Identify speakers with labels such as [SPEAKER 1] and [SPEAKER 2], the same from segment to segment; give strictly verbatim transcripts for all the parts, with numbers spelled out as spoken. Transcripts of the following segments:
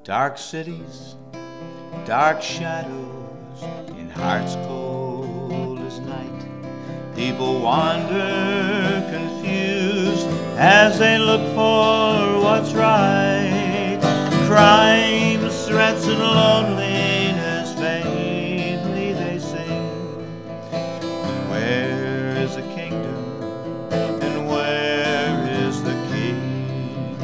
[SPEAKER 1] Dark cities, dark shadows, in hearts cold as night. People wander confused as they look for what's right. Crimes, threats, and loneliness vainly they sing. Where is the kingdom, and where is the king?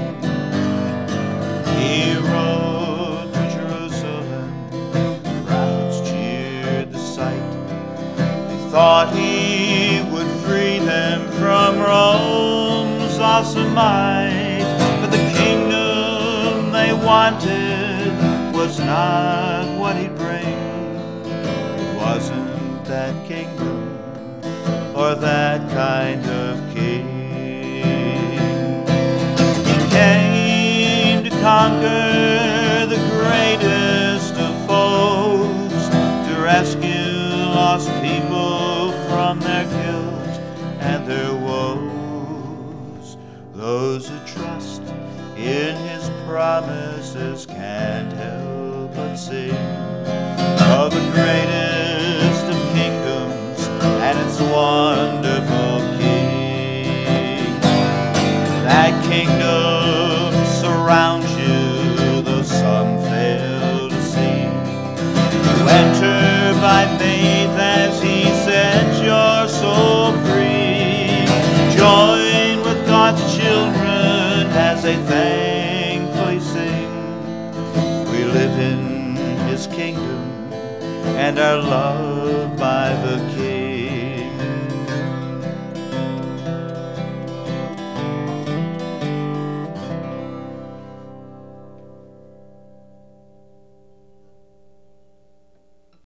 [SPEAKER 1] He rode to Jerusalem, crowds cheered the sight. They thought he would free them from Rome's awesome might. But the kingdom they wanted was not what he'd bring. It wasn't that kingdom or that kind of king. He came to conquer the greatest of foes, to rescue lost people from their guilt and their woes. Those who trust in his promises can't help but sing of the greatest of kingdoms and its wonderful king. That kingdom surrounds you, though some fail to see. You enter by faith as he sets your soul free. Join with God's children as they thankfully sing. We live in his kingdom and are loved by the King.